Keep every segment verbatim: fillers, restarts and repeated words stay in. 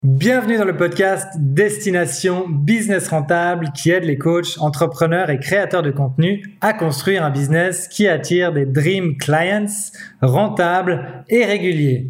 Bienvenue dans le podcast Destination Business Rentable qui aide les coachs, entrepreneurs et créateurs de contenu à construire un business qui attire des dream clients rentables et réguliers.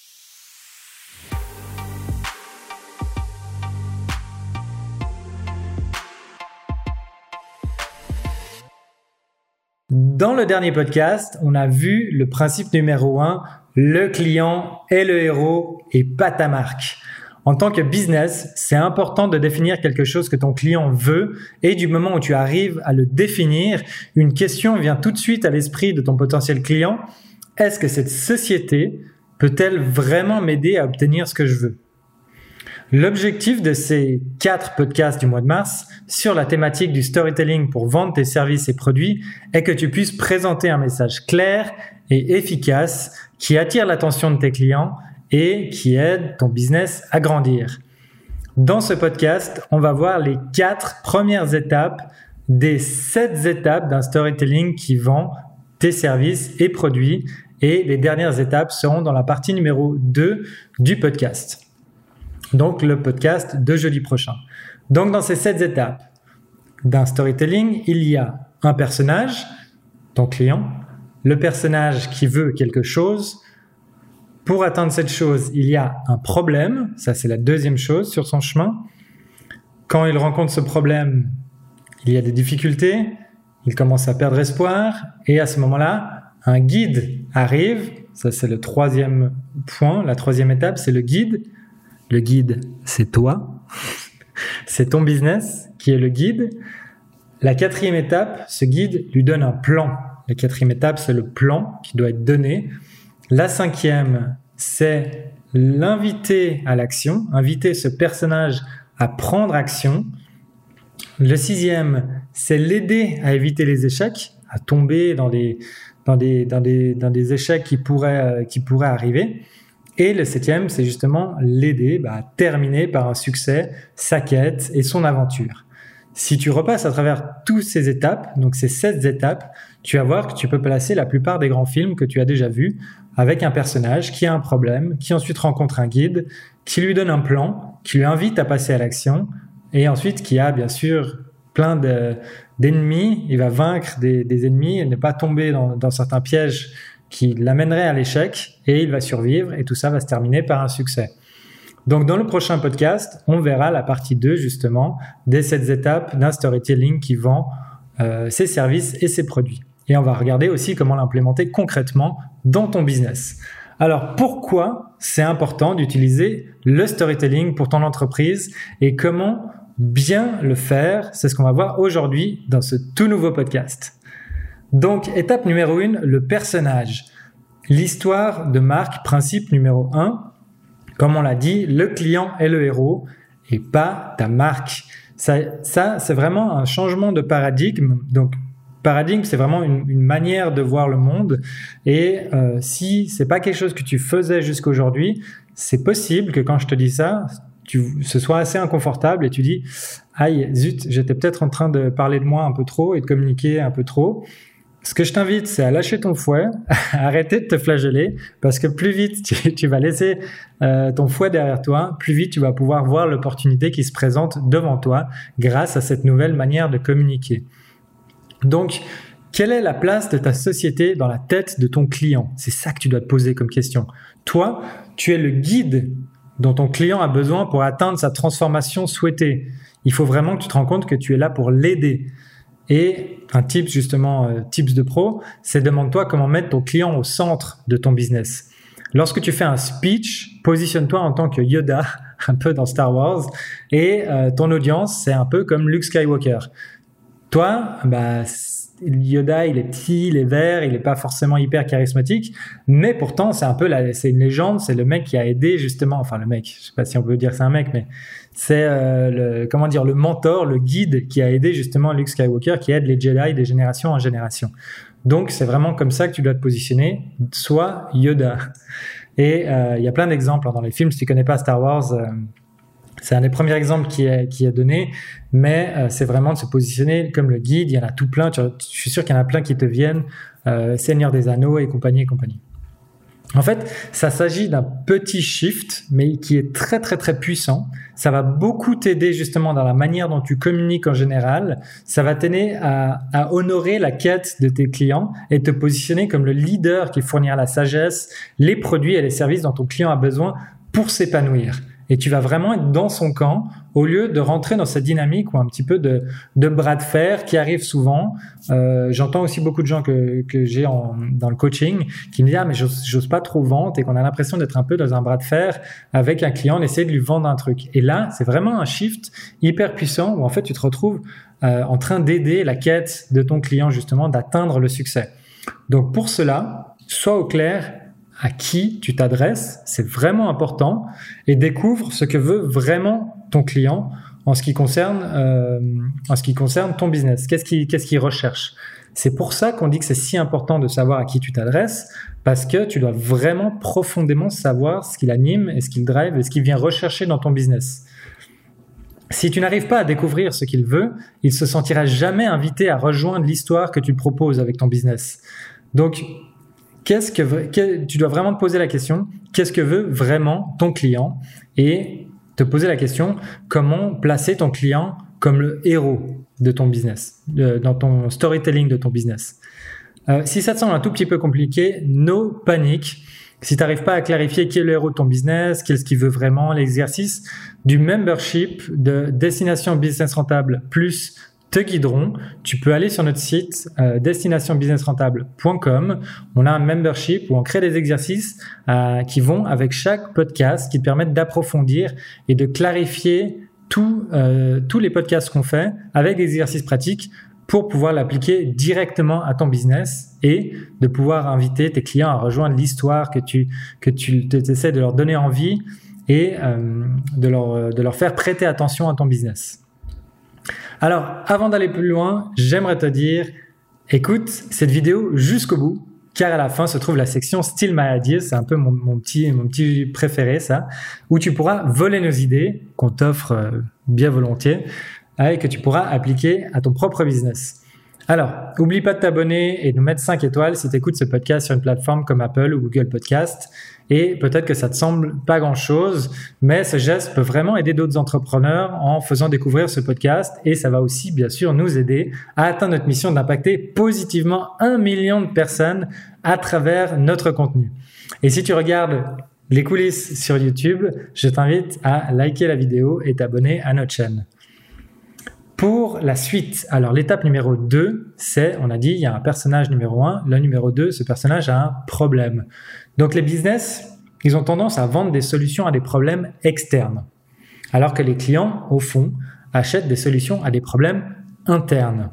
Dans le dernier podcast, on a vu le principe numéro un, le client est le héros et pas ta marque. En tant que business, c'est important de définir quelque chose que ton client veut et du moment où tu arrives à le définir, une question vient tout de suite à l'esprit de ton potentiel client. Est-ce que cette société peut-elle vraiment m'aider à obtenir ce que je veux? L'objectif de ces quatre podcasts du mois de mars sur la thématique du storytelling pour vendre tes services et produits est que tu puisses présenter un message clair et efficace qui attire l'attention de tes clients et qui aide ton business à grandir. Dans ce podcast, on va voir les quatre premières étapes des sept étapes d'un storytelling qui vend tes services et produits et les dernières étapes seront dans la partie numéro deux du podcast. Donc le podcast de jeudi prochain. Donc dans ces sept étapes d'un storytelling, il y a un personnage, ton client, le personnage qui veut quelque chose. Pour atteindre cette chose, il y a un problème, ça c'est la deuxième chose sur son chemin. Quand il rencontre ce problème, il y a des difficultés, il commence à perdre espoir et à ce moment-là, un guide arrive, ça c'est le troisième point, la troisième étape, c'est le guide. Le guide, c'est toi, c'est ton business qui est le guide. La quatrième étape, ce guide lui donne un plan. La quatrième étape, c'est le plan qui doit être donné. La cinquième, c'est l'inviter à l'action, inviter ce personnage à prendre action. Le sixième, c'est l'aider à éviter les échecs, à tomber dans des, dans des, dans des, dans des échecs qui pourraient, qui pourraient arriver. Et le septième, c'est justement l'aider bah, à terminer par un succès sa quête et son aventure. Si tu repasses à travers toutes ces étapes, donc ces sept étapes, tu vas voir que tu peux placer la plupart des grands films que tu as déjà vus avec un personnage qui a un problème, qui ensuite rencontre un guide, qui lui donne un plan, qui lui invite à passer à l'action et ensuite qui a bien sûr plein de, d'ennemis. Il va vaincre des, des ennemis et ne pas tomber dans, dans certains pièges qui l'amèneraient à l'échec et il va survivre et tout ça va se terminer par un succès. Donc, dans le prochain podcast, on verra la partie deux, justement, des sept étapes d'un storytelling qui vend euh, ses services et ses produits. Et on va regarder aussi comment l'implémenter concrètement dans ton business. Alors, pourquoi c'est important d'utiliser le storytelling pour ton entreprise et comment bien le faire? C'est ce qu'on va voir aujourd'hui dans ce tout nouveau podcast. Donc, étape numéro une, le personnage. L'histoire de marque, principe numéro un. Comme on l'a dit, le client est le héros et pas ta marque. Ça, ça c'est vraiment un changement de paradigme. Donc, paradigme, c'est vraiment une, une manière de voir le monde. Et euh, si c'est pas quelque chose que tu faisais jusqu'aujourd'hui, c'est possible que quand je te dis ça, tu, ce soit assez inconfortable et tu dis « Aïe, zut, j'étais peut-être en train de parler de moi un peu trop et de communiquer un peu trop ». Ce que je t'invite, c'est à lâcher ton fouet, à arrêter de te flageller, parce que plus vite tu, tu vas laisser euh, ton fouet derrière toi, plus vite tu vas pouvoir voir l'opportunité qui se présente devant toi grâce à cette nouvelle manière de communiquer. Donc, quelle est la place de ta société dans la tête de ton client? C'est ça que tu dois te poser comme question. Toi, tu es le guide dont ton client a besoin pour atteindre sa transformation souhaitée. Il faut vraiment que tu te rends compte que tu es là pour l'aider. Et un tip justement, euh, tips de pro, c'est demande-toi comment mettre ton client au centre de ton business. Lorsque tu fais un speech, positionne-toi en tant que Yoda, un peu dans Star Wars, et euh, ton audience, c'est un peu comme Luke Skywalker. Toi, bah, Yoda, il est petit, il est vert, il est pas forcément hyper charismatique, mais pourtant, c'est un peu la, c'est une légende, c'est le mec qui a aidé justement, enfin le mec, je sais pas si on peut dire que c'est un mec, mais c'est euh, le, comment dire, le mentor, le guide qui a aidé justement Luke Skywalker, qui aide les Jedi de génération en génération. Donc, c'est vraiment comme ça que tu dois te positionner, soit Yoda. Et euh, il y a plein d'exemples dans les films, si tu connais pas Star Wars, euh, c'est un des premiers exemples qui est, qui est donné, mais euh, c'est vraiment de se positionner comme le guide. Il y en a tout plein, tu, je suis sûr qu'il y en a plein qui te viennent, euh, Seigneur des Anneaux et compagnie et compagnie. En fait, ça s'agit d'un petit shift, mais qui est très très très puissant. Ça va beaucoup t'aider justement dans la manière dont tu communiques en général. Ça va t'aider à, à honorer la quête de tes clients et te positionner comme le leader qui fournira la sagesse, les produits et les services dont ton client a besoin pour s'épanouir. Et tu vas vraiment être dans son camp au lieu de rentrer dans cette dynamique ou un petit peu de, de bras de fer qui arrive souvent. Euh, j'entends aussi beaucoup de gens que, que j'ai en, dans le coaching qui me disent « Ah, mais j'ose, j'ose pas trop vendre » et qu'on a l'impression d'être un peu dans un bras de fer avec un client, on essaie de lui vendre un truc. Et là, c'est vraiment un shift hyper puissant où en fait, tu te retrouves euh, en train d'aider la quête de ton client justement d'atteindre le succès. Donc pour cela, sois au clair à qui tu t'adresses, c'est vraiment important, et découvre ce que veut vraiment ton client en ce qui concerne, euh, en ce qui concerne ton business. Qu'est-ce qu'il, qu'est-ce qu'il recherche? C'est pour ça qu'on dit que c'est si important de savoir à qui tu t'adresses, parce que tu dois vraiment profondément savoir ce qui l'anime et ce qui le drive et ce qu'il vient rechercher dans ton business. Si tu n'arrives pas à découvrir ce qu'il veut, il se sentira jamais invité à rejoindre l'histoire que tu proposes avec ton business. Donc, Qu'est-ce que, que tu dois vraiment te poser la question, qu'est-ce que veut vraiment ton client, et te poser la question, comment placer ton client comme le héros de ton business, de, dans ton storytelling de ton business. Euh, si ça te semble un tout petit peu compliqué, no panique. Si tu n'arrives pas à clarifier qui est le héros de ton business, qu'est-ce qu'il veut vraiment, l'exercice du membership de Destination Business Rentable plus te guideront. Tu peux aller sur notre site euh, destination business rentable point com. On a un membership où on crée des exercices euh, qui vont avec chaque podcast, qui te permettent d'approfondir et de clarifier tout, euh, tous les podcasts qu'on fait avec des exercices pratiques pour pouvoir l'appliquer directement à ton business et de pouvoir inviter tes clients à rejoindre l'histoire que tu que tu essaies de leur donner envie et euh, de leur de leur faire prêter attention à ton business. Alors, avant d'aller plus loin, j'aimerais te dire, écoute cette vidéo jusqu'au bout, car à la fin se trouve la section Steal My Ideas, c'est un peu mon, mon, petit, mon petit préféré ça, où tu pourras voler nos idées, qu'on t'offre euh, bien volontiers, et que tu pourras appliquer à ton propre business. Alors, oublie pas de t'abonner et de nous mettre cinq étoiles si tu écoutes ce podcast sur une plateforme comme Apple ou Google Podcast. Et peut-être que ça te semble pas grand-chose, mais ce geste peut vraiment aider d'autres entrepreneurs en faisant découvrir ce podcast. Et ça va aussi, bien sûr, nous aider à atteindre notre mission d'impacter positivement un million de personnes à travers notre contenu. Et si tu regardes les coulisses sur YouTube, je t'invite à liker la vidéo et t'abonner à notre chaîne. Pour la suite, alors l'étape numéro deux, c'est, on a dit, il y a un personnage numéro un. Le numéro deux, ce personnage a un problème. Donc les business, ils ont tendance à vendre des solutions à des problèmes externes, alors que les clients, au fond, achètent des solutions à des problèmes internes.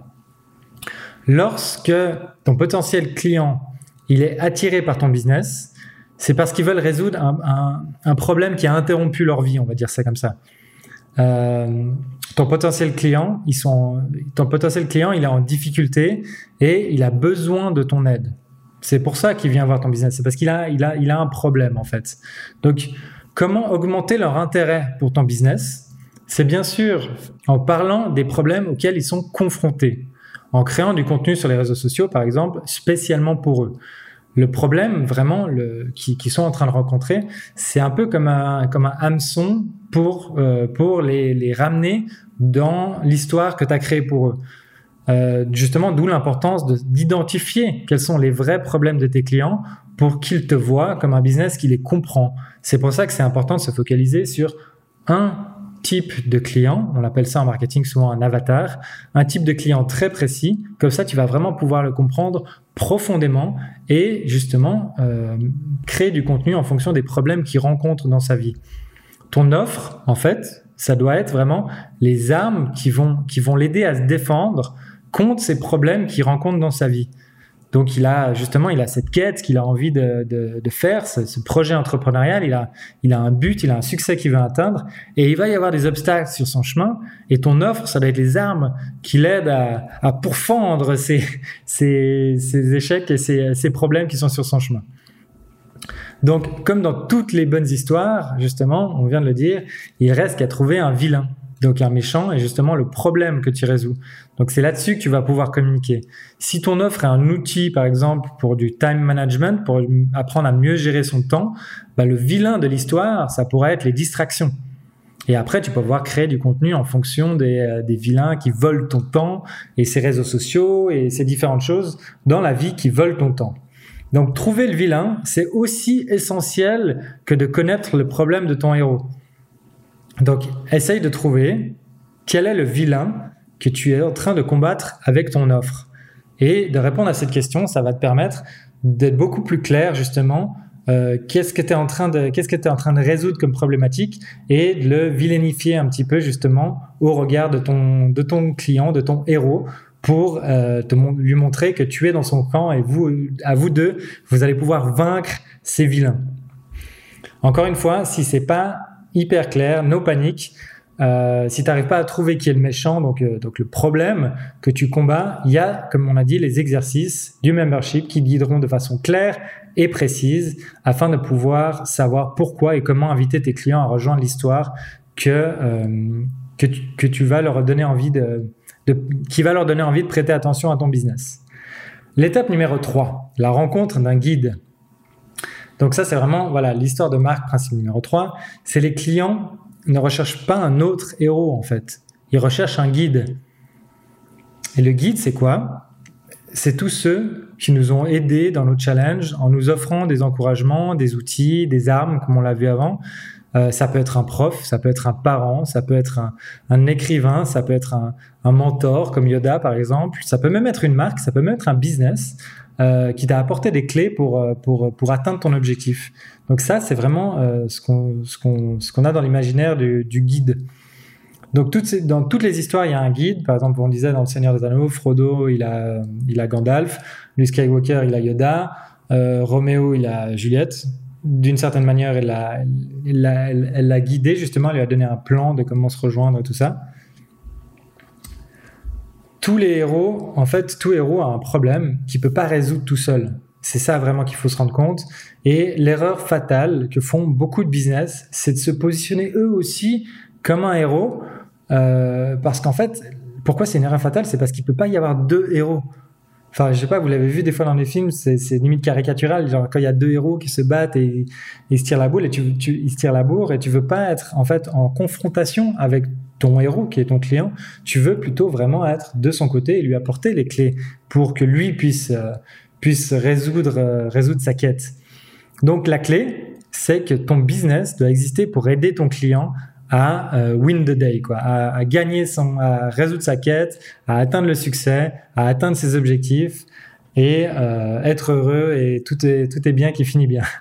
Lorsque ton potentiel client, il est attiré par ton business, c'est parce qu'ils veulent résoudre un, un, un problème qui a interrompu leur vie, on va dire ça comme ça. Euh, ton potentiel client, ils sont, ton potentiel client, il est en difficulté et il a besoin de ton aide. C'est pour ça qu'il vient voir ton business. C'est parce qu'il a, il a, il a un problème en fait. Donc, comment augmenter leur intérêt pour ton business? C'est bien sûr en parlant des problèmes auxquels ils sont confrontés, en créant du contenu sur les réseaux sociaux, par exemple, spécialement pour eux. Le problème, vraiment, le, qui, qui sont en train de rencontrer, c'est un peu comme un, comme un hameçon pour, euh, pour les, les ramener dans l'histoire que tu as créée pour eux. Euh, justement, d'où l'importance de, d'identifier quels sont les vrais problèmes de tes clients pour qu'ils te voient comme un business qui les comprend. C'est pour ça que c'est important de se focaliser sur un type de client, on appelle ça en marketing souvent un avatar, un type de client très précis, comme ça tu vas vraiment pouvoir le comprendre profondément et justement euh, créer du contenu en fonction des problèmes qu'il rencontre dans sa vie. Ton offre, en fait, ça doit être vraiment les armes qui vont, qui vont l'aider à se défendre contre ces problèmes qu'il rencontre dans sa vie. Donc, il a justement, il a cette quête qu'il a envie de, de, de faire, ce, ce projet entrepreneurial, il a, il a un but, il a un succès qu'il veut atteindre et il va y avoir des obstacles sur son chemin et ton offre, ça doit être les armes qui l'aident à, à pourfendre ces, ces, ces échecs et ces, ces problèmes qui sont sur son chemin. Donc, comme dans toutes les bonnes histoires, justement, on vient de le dire, il reste qu'à trouver un vilain. donc un méchant, est justement le problème que tu résous. Donc c'est là-dessus que tu vas pouvoir communiquer. Si ton offre est un outil, par exemple, pour du time management, pour apprendre à mieux gérer son temps, bah, le vilain de l'histoire, ça pourrait être les distractions. Et après, tu peux pouvoir créer du contenu en fonction des, euh, des vilains qui volent ton temps et ces réseaux sociaux et ces différentes choses dans la vie qui volent ton temps. Donc, trouver le vilain, c'est aussi essentiel que de connaître le problème de ton héros. Donc, essaye de trouver quel est le vilain que tu es en train de combattre avec ton offre. Et de répondre à cette question, ça va te permettre d'être beaucoup plus clair, justement, euh, qu'est-ce que tu es en train de, qu'est-ce que tu es en train de résoudre comme problématique et de le vilainifier un petit peu, justement, au regard de ton, de ton client, de ton héros, pour euh, te, lui montrer que tu es dans son camp et vous, à vous deux, vous allez pouvoir vaincre ces vilains. Encore une fois, si c'est pas hyper clair, no panique. Euh, si tu n'arrives pas à trouver qui est le méchant, donc, euh, donc le problème que tu combats, il y a, comme on a dit, les exercices du membership qui guideront de façon claire et précise afin de pouvoir savoir pourquoi et comment inviter tes clients à rejoindre l'histoire que, euh, que, tu, que tu vas leur donner envie de, de, qui va leur donner envie de prêter attention à ton business. L'étape numéro trois, la rencontre d'un guide. Donc ça, c'est vraiment voilà l'histoire de marque, principe numéro trois. C'est les clients ne recherchent pas un autre héros, en fait. Ils recherchent un guide. Et le guide, c'est quoi ? C'est tous ceux qui nous ont aidés dans nos challenges en nous offrant des encouragements, des outils, des armes, comme on l'a vu avant. Euh, ça peut être un prof, ça peut être un parent, ça peut être un, un écrivain, ça peut être un, un mentor, comme Yoda, par exemple. Ça peut même être une marque, ça peut même être un business. Euh, qui t'a apporté des clés pour pour pour atteindre ton objectif. Donc ça, c'est vraiment euh, ce qu'on ce qu'on ce qu'on a dans l'imaginaire du, du guide. Donc toutes ces, dans toutes les histoires, il y a un guide. Par exemple, on disait dans Le Seigneur des Anneaux, Frodo, il a il a Gandalf, Luke Skywalker, il a Yoda, euh, Roméo, il a Juliette. D'une certaine manière, elle l'a elle l'a elle l'a guidé justement, elle lui a donné un plan de comment se rejoindre et tout ça. Tous les héros, en fait, tout héros a un problème qu'il peut pas résoudre tout seul. C'est ça vraiment qu'il faut se rendre compte. Et l'erreur fatale que font beaucoup de business, c'est de se positionner eux aussi comme un héros. Euh, parce qu'en fait, pourquoi c'est une erreur fatale ? C'est parce qu'il peut pas y avoir deux héros. Enfin, je sais pas, vous l'avez vu des fois dans les films, c'est, c'est limite caricatural. Genre quand il y a deux héros qui se battent et ils se tirent la boule et tu, tu, ils se tirent la bourre et tu veux pas être en fait en confrontation avec ton héros qui est ton client. Tu veux plutôt vraiment être de son côté et lui apporter les clés pour que lui puisse euh, puisse résoudre euh, résoudre sa quête. Donc la clé, c'est que ton business doit exister pour aider ton client à euh, win the day, quoi, à, à gagner son, à résoudre sa quête, à atteindre le succès, à atteindre ses objectifs et euh, être heureux et tout est tout est bien qui finit bien.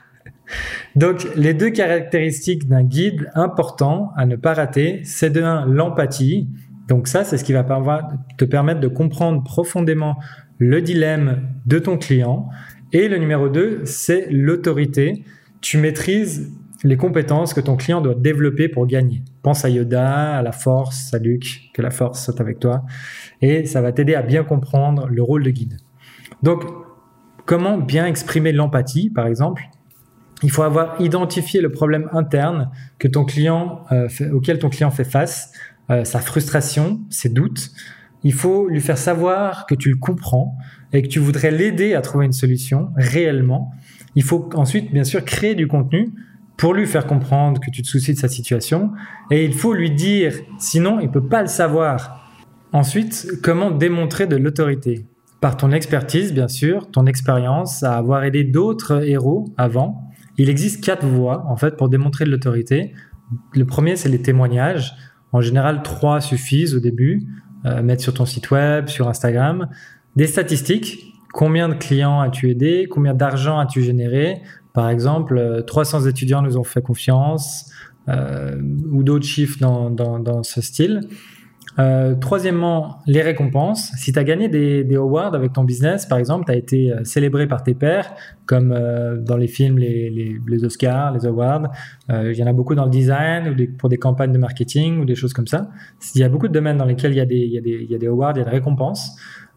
Donc les deux caractéristiques d'un guide importants à ne pas rater, c'est de un l'empathie. Donc ça, c'est ce qui va te permettre de comprendre profondément le dilemme de ton client. Et le numéro deux, c'est l'autorité. Tu maîtrises les compétences que ton client doit développer pour gagner. Pense à Yoda, à la force, à Luke, que la force soit avec toi. Et ça va t'aider à bien comprendre le rôle de guide. Donc, comment bien exprimer l'empathie, par exemple ? Il faut avoir identifié le problème interne que ton client, euh, fait, auquel ton client fait face, euh, sa frustration, ses doutes. Il faut lui faire savoir que tu le comprends et que tu voudrais l'aider à trouver une solution réellement. Il faut ensuite, bien sûr, créer du contenu pour lui faire comprendre que tu te soucies de sa situation et il faut lui dire, sinon il peut pas le savoir. Ensuite, comment démontrer de l'autorité ? Par ton expertise, bien sûr, ton expérience à avoir aidé d'autres héros avant. Il existe quatre voies, en fait, pour démontrer de l'autorité. Le premier, c'est les témoignages. En général, trois suffisent au début. Euh, mettre sur ton site web, sur Instagram. Des statistiques. Combien de clients as-tu aidé ? Combien d'argent as-tu généré ? Par exemple, trois cents étudiants nous ont fait confiance, euh, ou d'autres chiffres dans, dans, dans ce style. Euh, troisièmement, les récompenses. Si tu as gagné des, des awards avec ton business, par exemple, tu as été célébré par tes pairs, comme euh, dans les films, les, les, les Oscars, les awards. Euh, il y en a beaucoup dans le design, ou des, pour des campagnes de marketing, ou des choses comme ça. Il y a beaucoup de domaines dans lesquels il y a des, il y a des, il y a des awards, il y a des récompenses.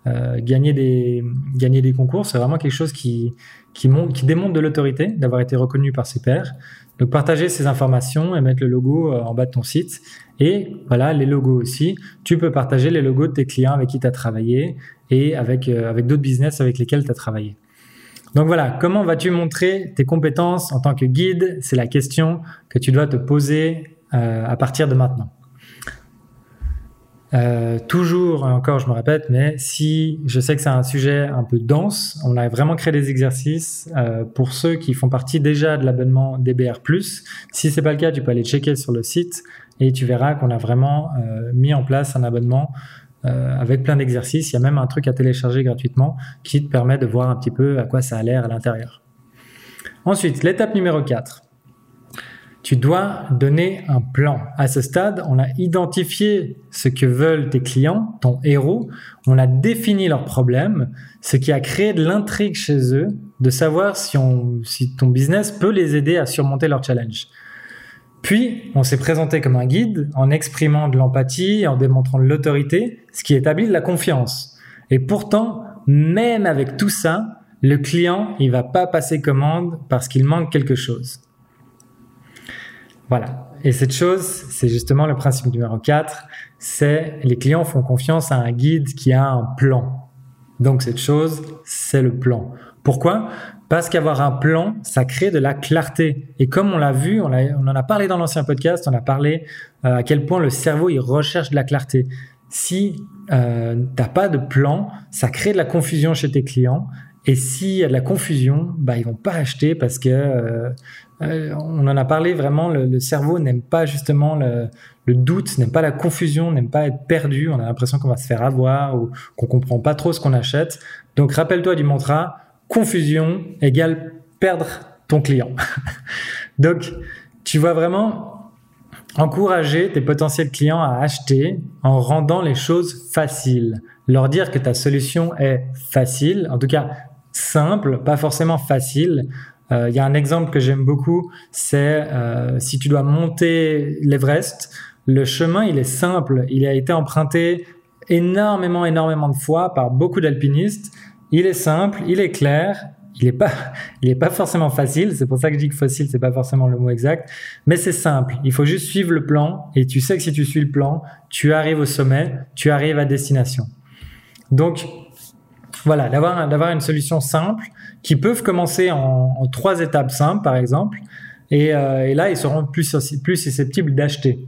euh, gagner des gagner des concours, c'est vraiment quelque chose qui qui montre, qui démontre de l'autorité, d'avoir été reconnu par ses pairs. Donc partager ces informations et mettre le logo en bas de ton site. Et voilà, les logos aussi. Tu peux partager les logos de tes clients avec qui tu as travaillé et avec euh, avec d'autres business avec lesquels tu as travaillé. Donc voilà, comment vas-tu montrer tes compétences en tant que guide? C'est la question que tu dois te poser euh, à partir de maintenant. Euh, toujours, encore je me répète, mais si je sais que c'est un sujet un peu dense, on a vraiment créé des exercices euh, pour ceux qui font partie déjà de l'abonnement D B R plus. Si c'est pas le cas, tu peux aller checker sur le site et tu verras qu'on a vraiment euh, mis en place un abonnement euh, avec plein d'exercices. Il y a même un truc à télécharger gratuitement qui te permet de voir un petit peu à quoi ça a l'air à l'intérieur. Ensuite, l'étape numéro quatre. Tu dois donner un plan. À ce stade, on a identifié ce que veulent tes clients, ton héros. On a défini leurs problèmes, ce qui a créé de l'intrigue chez eux, de savoir si, on, si ton business peut les aider à surmonter leurs challenges. Puis, on s'est présenté comme un guide en exprimant de l'empathie, en démontrant de l'autorité, ce qui établit de la confiance. Et pourtant, même avec tout ça, le client, il va pas passer commande parce qu'il manque quelque chose. Voilà. Et cette chose, c'est justement le principe numéro quatre, c'est les clients font confiance à un guide qui a un plan. Donc cette chose, c'est le plan. Pourquoi ? Parce qu'avoir un plan, ça crée de la clarté. Et comme on l'a vu, on, a, on en a parlé dans l'ancien podcast, on a parlé euh, à quel point le cerveau, il recherche de la clarté. Si euh, t'as pas de plan, ça crée de la confusion chez tes clients. Et s'il y a de la confusion, bah ils vont pas acheter parce que euh, euh, on en a parlé vraiment. Le, le cerveau n'aime pas justement le, le doute, n'aime pas la confusion, n'aime pas être perdu. On a l'impression qu'on va se faire avoir ou qu'on comprend pas trop ce qu'on achète. Donc rappelle-toi du mantra confusion égale perdre ton client. Donc tu vas vraiment encourager tes potentiels clients à acheter en rendant les choses faciles. Leur dire que ta solution est facile, en tout cas simple, pas forcément facile. Il euh, y a un exemple que j'aime beaucoup, c'est euh, si tu dois monter l'Everest, le chemin il est simple, il a été emprunté énormément, énormément de fois par beaucoup d'alpinistes. Il est simple, il est clair, il est pas, il est pas forcément facile. C'est pour ça que je dis que facile, c'est pas forcément le mot exact, mais c'est simple. Il faut juste suivre le plan et tu sais que si tu suis le plan, tu arrives au sommet, tu arrives à destination. Donc voilà, d'avoir, d'avoir une solution simple qui peuvent commencer en, en trois étapes simples, par exemple, et, euh, et là, ils seront plus, plus susceptibles d'acheter.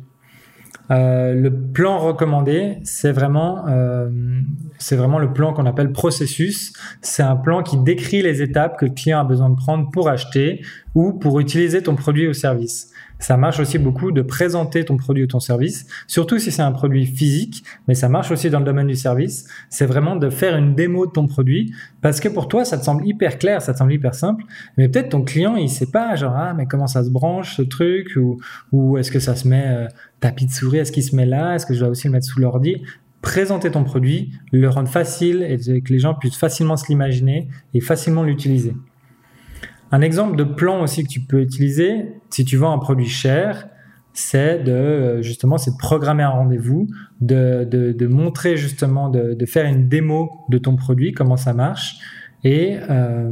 Euh, le plan recommandé, c'est vraiment, euh, c'est vraiment le plan qu'on appelle processus. C'est un plan qui décrit les étapes que le client a besoin de prendre pour acheter ou pour utiliser ton produit ou service. Ça marche aussi beaucoup de présenter ton produit ou ton service, surtout si c'est un produit physique, mais ça marche aussi dans le domaine du service. C'est vraiment de faire une démo de ton produit parce que pour toi, ça te semble hyper clair, ça te semble hyper simple, mais peut-être ton client, il sait pas, genre, ah, mais comment ça se branche ce truc ou, ou est-ce que ça se met euh, tapis de souris, est-ce qu'il se met là, est-ce que je dois aussi le mettre sous l'ordi? Présenter ton produit, le rendre facile et que les gens puissent facilement se l'imaginer et facilement l'utiliser. Un exemple de plan aussi que tu peux utiliser, si tu vends un produit cher, c'est de justement c'est de programmer un rendez-vous, de, de, de montrer justement, de, de faire une démo de ton produit, comment ça marche, et euh,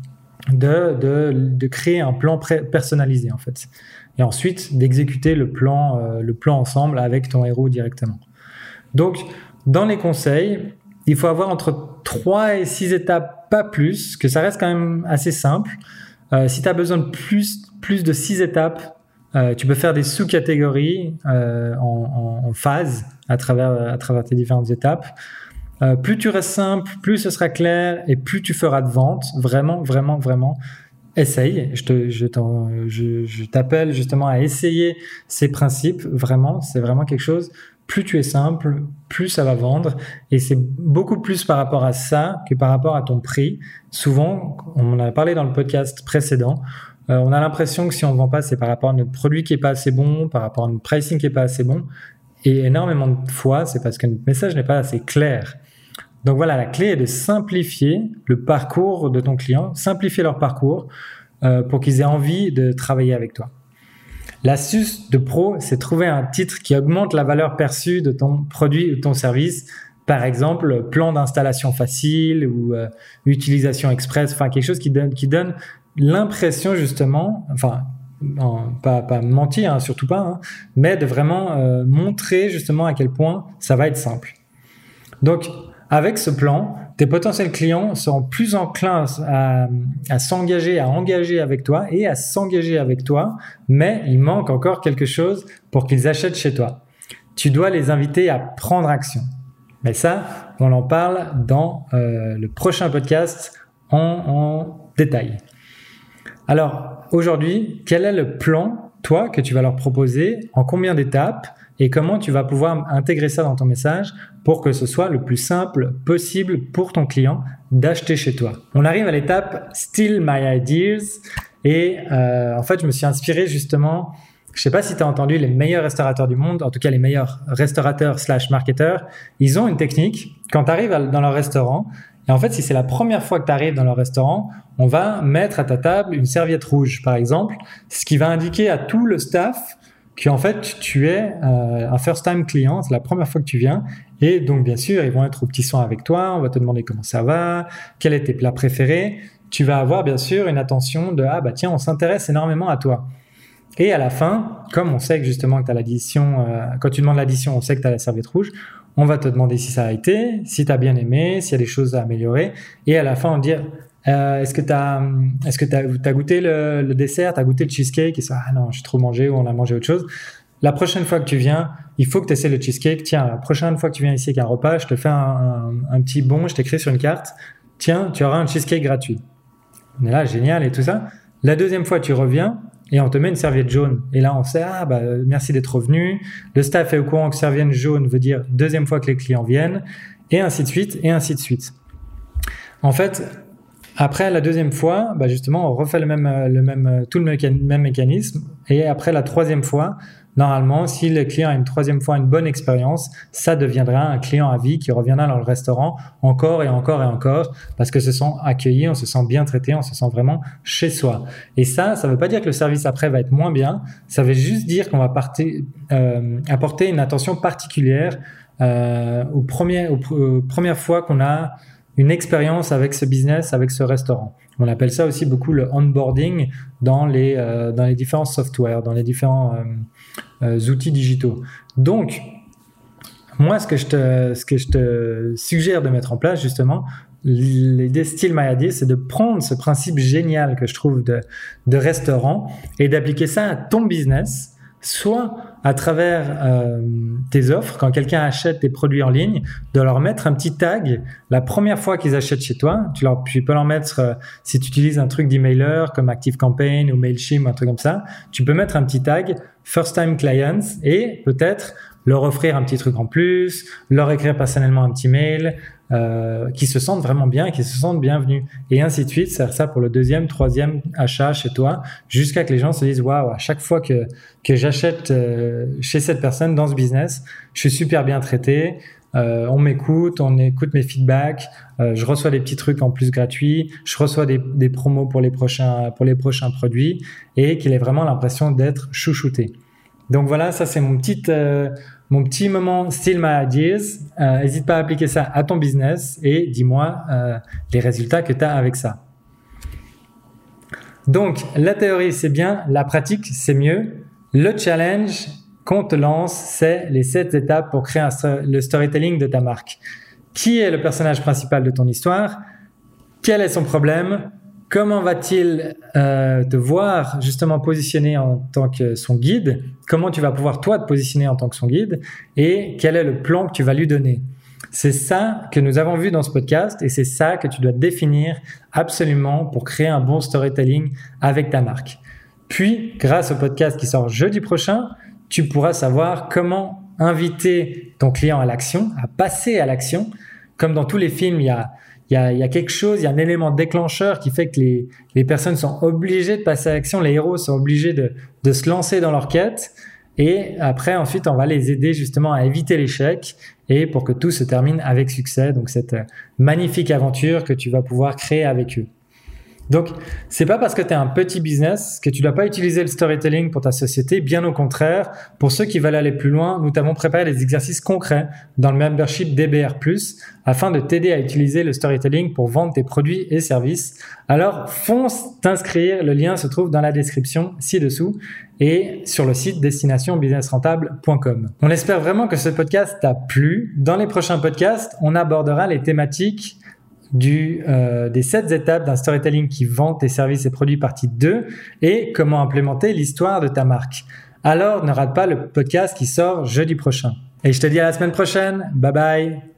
de, de, de créer un plan pré- personnalisé en fait. Et ensuite d'exécuter le plan, euh, le plan ensemble avec ton héros directement. Donc, dans les conseils, il faut avoir entre trois et six étapes, pas plus, que ça reste quand même assez simple. Euh, si tu as besoin de plus, plus de six étapes, euh, tu peux faire des sous-catégories euh, en, en, en phase à travers, à travers tes différentes étapes. Euh, plus tu restes simple, plus ce sera clair et plus tu feras de ventes. Vraiment, vraiment, vraiment. Essaye. Je, te, je, je, je t'appelle justement à essayer ces principes. Vraiment, c'est vraiment quelque chose. Plus tu es simple, plus ça va vendre. Et c'est beaucoup plus par rapport à ça que par rapport à ton prix. Souvent, on en a parlé dans le podcast précédent, euh, on a l'impression que si on ne vend pas, c'est par rapport à notre produit qui n'est pas assez bon, par rapport à notre pricing qui n'est pas assez bon. Et énormément de fois, c'est parce que notre message n'est pas assez clair. Donc voilà, la clé est de simplifier le parcours de ton client, simplifier leur parcours euh, pour qu'ils aient envie de travailler avec toi. L'astuce de pro, c'est trouver un titre qui augmente la valeur perçue de ton produit ou ton service Par exemple, plan d'installation facile ou euh, utilisation express, enfin quelque chose qui donne, qui donne l'impression justement, enfin non, pas, pas mentir, hein, surtout pas, hein, mais de vraiment euh, montrer justement à quel point ça va être simple. Donc, avec ce plan, tes potentiels clients seront plus enclins à, à s'engager, à engager avec toi et à s'engager avec toi, mais il manque encore quelque chose pour qu'ils achètent chez toi. Tu dois les inviter à prendre action. Mais ça, on en parle dans euh, le prochain podcast en, en détail. Alors, aujourd'hui, quel est le plan, toi, que tu vas leur proposer, en combien d'étapes et comment tu vas pouvoir intégrer ça dans ton message pour que ce soit le plus simple possible pour ton client d'acheter chez toi. On arrive à l'étape « Steal my ideas » et euh, en fait, je me suis inspiré justement, je sais pas si tu as entendu les meilleurs restaurateurs du monde, en tout cas les meilleurs restaurateurs slash marketeurs, ils ont une technique, quand tu arrives dans leur restaurant, et en fait, si c'est la première fois que tu arrives dans leur restaurant, on va mettre à ta table une serviette rouge, par exemple, ce qui va indiquer à tout le staff qu'en fait, tu es euh, un first-time client, c'est la première fois que tu viens. Et donc, bien sûr, ils vont être au petit soin avec toi, on va te demander comment ça va, quels sont tes plats préférés. Tu vas avoir, bien sûr, une attention de « Ah, bah tiens, on s'intéresse énormément à toi ». Et à la fin, comme on sait que justement que tu as l'addition, euh, quand tu demandes l'addition, on sait que tu as la serviette rouge, on va te demander si ça a été, si tu as bien aimé, s'il y a des choses à améliorer. Et à la fin, on va te dire euh, est-ce que tu as est-ce que tu as goûté le, le dessert, tu as goûté le cheesecake? Et ça, ah non, j'ai trop mangé ou on a mangé autre chose. La prochaine fois que tu viens, il faut que tu essaies le cheesecake. Tiens, la prochaine fois que tu viens ici avec un repas, je te fais un, un, un petit bon, je t'écris sur une carte. Tiens, tu auras un cheesecake gratuit. On est là, génial et tout ça. La deuxième fois, tu reviens et on te met une serviette jaune. Et là, on sait, ah, bah, merci d'être revenu. Le staff est au courant que serviette jaune veut dire deuxième fois que les clients viennent, et ainsi de suite, et ainsi de suite. En fait, après la deuxième fois, bah, justement, on refait le même, le même, tout le même mécanisme. Et après la troisième fois, normalement, si le client a une troisième fois une bonne expérience, ça deviendra un client à vie qui reviendra dans le restaurant encore et encore et encore parce que se sent accueilli, on se sent bien traité, on se sent vraiment chez soi. Et ça, ça ne veut pas dire que le service après va être moins bien. Ça veut juste dire qu'on va partir, euh, apporter une attention particulière euh, aux, premières, aux, aux premières fois qu'on a une expérience avec ce business, avec ce restaurant. On appelle ça aussi beaucoup le onboarding dans les, euh, dans les différents softwares, dans les différents euh, euh, outils digitaux. Donc, moi, ce que, je te, ce que je te suggère de mettre en place, justement, l'idée Steal My Idea, c'est de prendre ce principe génial que je trouve de, de restaurant et d'appliquer ça à ton business, soit à travers euh, tes offres, quand quelqu'un achète tes produits en ligne, de leur mettre un petit tag la première fois qu'ils achètent chez toi. Tu, leur, tu peux leur mettre, euh, si tu utilises un truc d'emailer comme ActiveCampaign ou Mailchimp ou un truc comme ça, tu peux mettre un petit tag First Time Clients et peut-être leur offrir un petit truc en plus, leur écrire personnellement un petit mail, euh, qui se sentent vraiment bien, qui se sentent bienvenus. Et ainsi de suite, faire ça pour le deuxième, troisième achat chez toi, jusqu'à que les gens se disent « Waouh, à chaque fois que, que j'achète euh, chez cette personne dans ce business, je suis super bien traité, euh, on m'écoute, on écoute mes feedbacks, euh, je reçois des petits trucs en plus gratuits, je reçois des, des promos pour les prochains, pour les prochains produits et qu'il ait vraiment l'impression d'être chouchouté. » Donc voilà, ça c'est mon petit, euh, mon petit moment Steal My Ideas. Euh, n'hésite pas à appliquer ça à ton business et dis-moi euh, les résultats que tu as avec ça. Donc la théorie c'est bien, la pratique c'est mieux. Le challenge qu'on te lance, c'est les sept étapes pour créer un, le storytelling de ta marque. Qui est le personnage principal de ton histoire? Quel est son problème? Comment va-t-il euh, te voir justement positionner en tant que son guide? Comment tu vas pouvoir toi te positionner en tant que son guide? Et quel est le plan que tu vas lui donner? C'est ça que nous avons vu dans ce podcast et c'est ça que tu dois définir absolument pour créer un bon storytelling avec ta marque. Puis, grâce au podcast qui sort jeudi prochain, tu pourras savoir comment inviter ton client à l'action, à passer à l'action. Comme dans tous les films, il y a Il y, a, il y a quelque chose, il y a un élément déclencheur qui fait que les, les personnes sont obligées de passer à l'action, les héros sont obligés de, de se lancer dans leur quête et après ensuite on va les aider justement à éviter l'échec et pour que tout se termine avec succès, donc cette magnifique aventure que tu vas pouvoir créer avec eux. Donc, c'est pas parce que tu es un petit business que tu dois pas utiliser le storytelling pour ta société. Bien au contraire, pour ceux qui veulent aller plus loin, nous t'avons préparé des exercices concrets dans le membership D B R plus, afin de t'aider à utiliser le storytelling pour vendre tes produits et services. Alors, fonce t'inscrire. Le lien se trouve dans la description ci-dessous et sur le site destination business rentable point com. On espère vraiment que ce podcast t'a plu. Dans les prochains podcasts, on abordera les thématiques Du, euh, des sept étapes d'un storytelling qui vend tes services et produits partie deux et comment implémenter l'histoire de ta marque. Alors, ne rate pas le podcast qui sort jeudi prochain. Et je te dis à la semaine prochaine. Bye bye.